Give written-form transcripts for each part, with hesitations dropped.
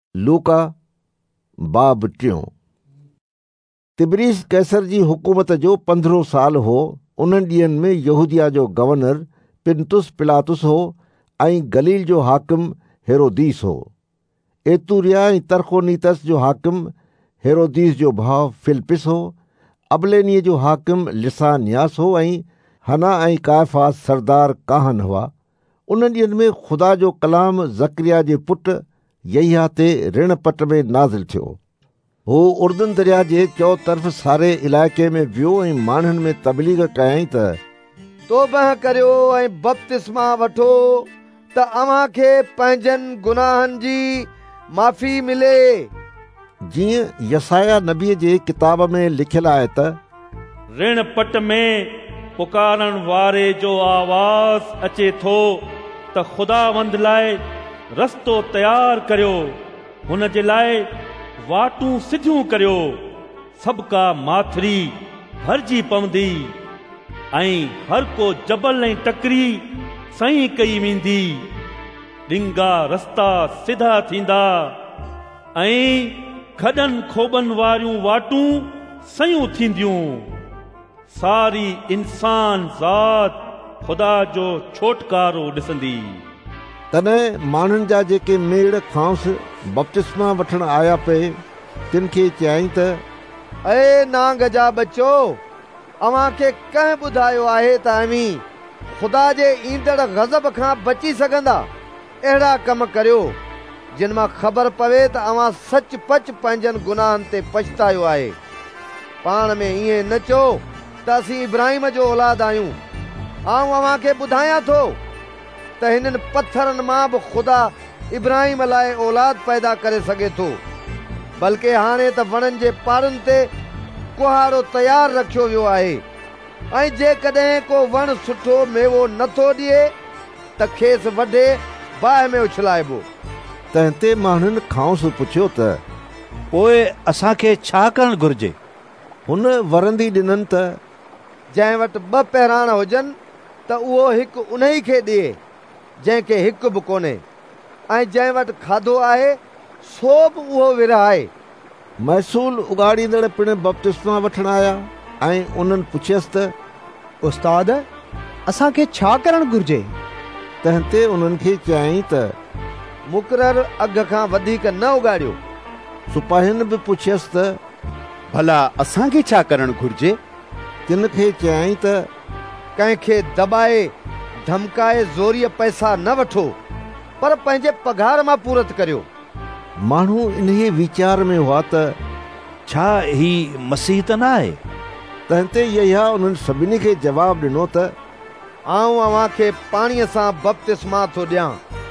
लूका बाब 3। तिबरीस कैसर जी हुकूमत जो 15 साल हो। उन्हनि ॾींहंनि में यहूदिया जो गवर्नर पिंतुस पिलातुस हो ऐं गलील जो हाकिम हेरोदीस हो। एतूरिया ऐं तरखोनीतस जो हाकिम हेरोदीस जो भाउ फिलिपिस हो। अबलेनीअ जो हाकिम लिसानियास हो ऐं हना ऐं कायफास सरदार काहन हुआ। उन्हनि ॾींहंनि में ख़ुदा जो कलाम ज़करिया जे पुटु यहिया ते ऋण पट में नाज़िल थियो। हू उर्दन दरिया जे चौतरफ़ सारे इलाइक़े में वियो ऐं माण्हुनि में तबलीग कयईं त तौबह करियो ऐं बपतिस्मा वठो त अव्हां खे पंहिंजनि गुनाहनि जी माफ़ी मिले। जीअं यसाया नबीअ जे किताब में लिखियलु आहे त ऋण पट में पुकारण वारे जो आवाज़ अचे थो त ख़ुदावंद लाइ रस्तो तयार करियो, हुन जे लाइ वाटूं सिधियूं करियो। सभ का माथिरी भरिजी पवंदी ऐं हर को जबल ऐं टकरी सही कई वेंदी। ॾिंगा रस्ता सिधा थींदा ऐं खॾनि खोॿनि वारियूं वाटूं सयूं थींदियूं। सारी इंसान ज़ात ख़ुदा जो छोटकारो ॾिसंदी। तॾहिं माण्हुनि जा जेके मेड़ खांस बपतिस्मा वठण आया पे तिन खे चयाईं त ए नांग जा बचो, अव्हां खे कंहिं ॿुधायो आहे त अमीं ख़ुदा जे ईंदड़ ग़ज़ब खां बची सघंदा? अहिड़ा कम करियो जिन मां ख़बर पवे त अव्हां सचपच पंहिंजनि गुनाहनि ते पछतायो आहे। पाण में ईअं न चओ त असीं इब्राहिम जो औलाद आहियूं। आऊं अव्हां खे ॿुधायां थो त हिननि पत्थरनि मां बि ख़ुदा इब्राहिम लाइ औलाद पैदा करे सघे थो। बल्कि हाणे त वणनि जे पारनि ते कुहाड़ो तयारु रखियो वियो आहे ऐं जेकॾहिं को वण सुठो मेवो नथो ॾिए त खेसि वढे बाहि में उछलाइबो। तंहिं ते माण्हुनि खांसि पुछियो त पोइ असांखे छा करणु घुर्जे? हुन वरंदी ॾिननि त जंहिं वटि 2 पहिराण हुजनि त उहो हिकु उन ई खे ॾिए जंहिंखे हिकु बि कोन्हे, ऐं जंहिं वटि खाधो आहे सो बि उहो विरहाए। महसूल उगाड़ींदड़ पिणु बपतिस्मा वठण आया ऐं उन्हनि पुछियसि त उस्ताद, असांखे छा करणु घुर्जे? तंहिं ते उन्हनि खे चयाईं त मुक़ररु अघ खां वधीक न उगाड़ियो। सिपाहियुनि बि पुछियसि त भला असांखे छा करणु घुर्जे? तिन खे चयाईं त कंहिंखे दॿाए धमकाए ज़ोरीअ पैसा न वठो, पर पंहिंजे पघार मां पूरत करियो। माण्हू इन्हे वीचार में हुआ त छा ही मसीह त न आहे? तंहिं ते यहिया उन्हनि सभिनी खे जवाबु ॾिनो त आऊं अव्हां खे पाणीअ सां बपतिस्मा थो ॾियां,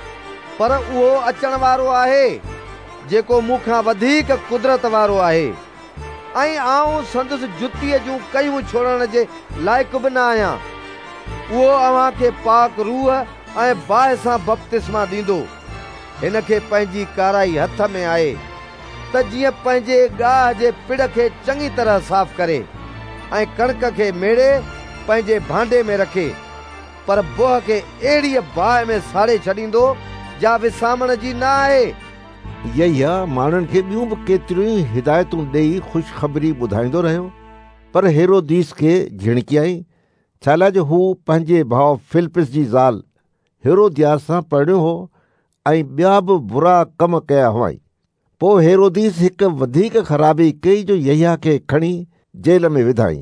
पर उहो अचण वारो आहे जेको मूंखां वधीक कुदरत वारो आहे, ऐं आऊं संदसि जुतीअ जूं कयूं छोड़ण जे लाइक़ु बि न आहियां। उहो अव्हां खे पाक रूह ऐं बाहि सां बपतिस्मा ॾींदो। हिन खे पंहिंजी काराई हथ में आहे त जीअं पंहिंजे गाह जे पिड़ खे चङी तरह साफ़ करे ऐं कणक खे मेड़े पंहिंजे भांडे में रखे, पर बोह खे अहिड़ीअ बाहि में साड़े छॾींदो जा विसामण जी न आहे। यहिया माण्हुनि खे ॿियूं बि केतिरियूं ई हिदायतूं ॾेई ख़ुशख़बरी ॿुधाईंदो रहियो, पर हेरोदीस खे झिणकियाईं। छा लाइ जो हू पंहिंजे भाउ फिलिपिस जी ज़ाल हेरोदियास सां परिणियो हो ऐं ॿिया बि बुरा कम कया हुआईं। पोइ हेरोदीस हिकु वधीक ख़राबी कई जो यहिया खे खणी जेल में विधाईं।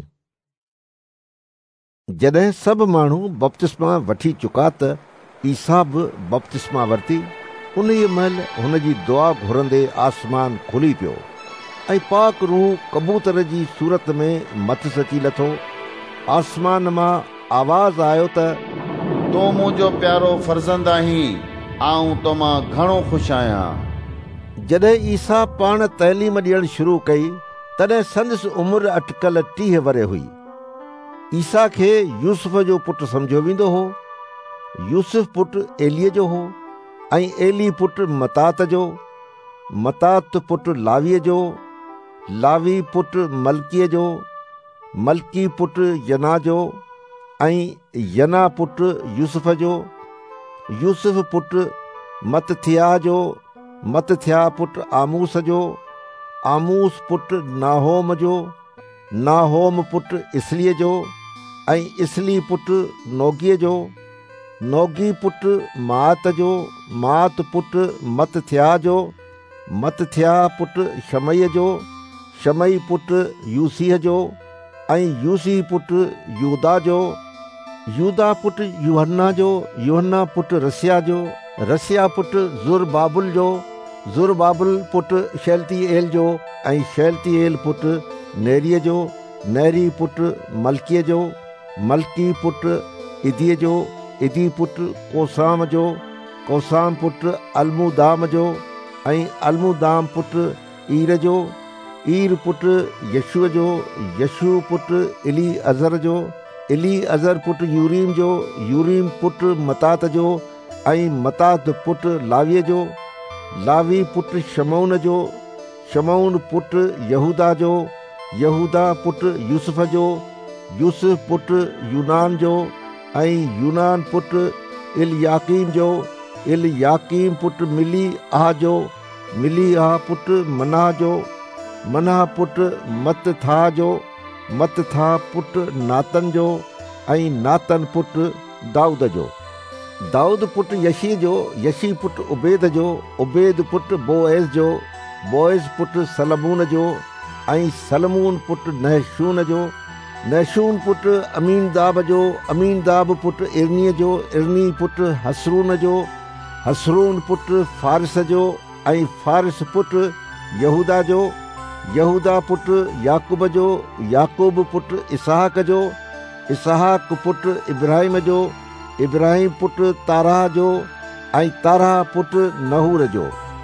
जॾहिं सभु माण्हू बपतिस्मा वठी चुका त ईसा बि बपतिस्मा वरिती। उन ई महिल हुन जी दुआ घुरंदे आसमान खुली पियो ऐं पाक रूह कबूतर जी सूरत में मथि अची लथो। आसमान मां आवाज़ आयो त तो मुंहिंजो प्यारो फर्ज़ंद आहीं, आऊं तो मां घणो ख़ुशि आहियां। जॾहिं ईसा पाण तइलीम ॾियणु शुरू कई तॾहिं संदसि उमिरि अटकल 30 वरे हुई। ईसा खे यूसुफ जो पुटु सम्झियो वेंदो हो। यूसुफ पुटु एलीअ जो हो ऐं एली पुटु मतात जो, मतात पुटु लावीअ जो, लावी पुटु मलकीअ जो, मलकी पुटु यना जो ऐं यना पुटु यूसुफ जो, यूसुफ पुटु मत्तिथिया जो, मत थिया पुट आमूस जो, आमूस पुट नाहोम जो, नाहोम पुट इसलीअ जो, ऐं इसली पुट नोगीअ जो, नोगी पुट मात जो, मात पुट मत थिया जो, मत थिया पुट शमईअ जो, शमई पुट यूसीअ जो, ऐं यूसी पुट यूदा जो, यूदा पुट यूहन्ना जो, यूहन्ना पुट रसिया जो, रसिया पुट ज़ुरबाबुल जो, ज़ुरबाबुल पुट शेल्तिएल जो, ऐं शेल्तिएल पुट नेरीअ जो, नेरी पुट मल्कीअ जो, मल्की पुट इदीअ जो, इदी पुट कोसाम जो, कोसाम पुट अलमुदाम जो, ऐं अलमुदाम पुट ईर जो, ईर पुट यशूअ जो, यशू पुट इली अज़र जो, इली अज़र पुट यूरीम जो, यूरीम पुट मतात जो, ऐं मतात पुट लावीअ जो, लावी पुट शमौन जो, शमौन पुट यहूदा जो, यहूदा पुट यूसुफ जो, यूसुफ पुट यूनान जो, ऐं यूनान पुट इलयाकीम जो, इलयाकीम पुट मिली आह जो, मिली आह पुट मनाह जो, मनाह पुट मत्था जो, मत्था पुट नातन जो, ऐं नातन पुट दाऊद जो, दाऊद पुट यशी जो, यशी पुट उबैद जो, उबैद पुट बोएज़ जो, बोएज़ पुट सलमून जो, ऐं सलमून पुट नहशून जो, नहशून पुट अमीनदाब जो, अमीनदाब पुट इरनीअ जो, इरनी पुट हसरून जो, हसरून पुट फारिस जो, ऐं फारिस पुट यहूदा जो, यहूदा पुट याकूब जो, याकूब पुट इसहाक जो, इसहाक पुट इब्राहिम जो, इब्राहिम पुट ताराह जो, ऐं ताराह पुट नहूर जो,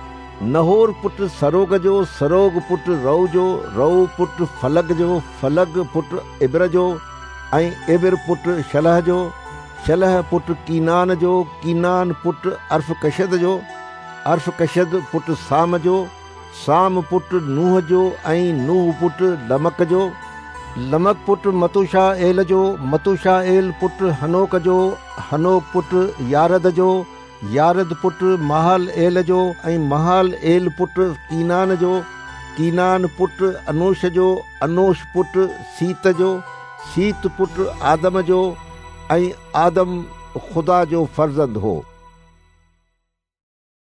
नहूर पुट सरोग जो, सरोग पुट रऊ जो, रऊ पुट फलग जो, फलग पुट इब्र जो, ऐं इब्र पुट शलह जो, शलह पुट कीनान जो, कीनान पुट अर्फ़कशद जो, अर्फ़कशद पुट साम जो, साम पुट नूह जो, ऐं नूह पुट लमक जो, लमक पुट मतूशा एल जो, मतूशा एल पुट हनोक जो, हनोक पुट यारद जो, यारद पुट महाल एल जो, ऐं महाल एल पुट कीनान जो, कीनान पुट अनोश जो, अनोश पुट सीत जो, सीत पुट आदम जो, ऐं आदम ख़ुदा जो फर्ज़ंद हो।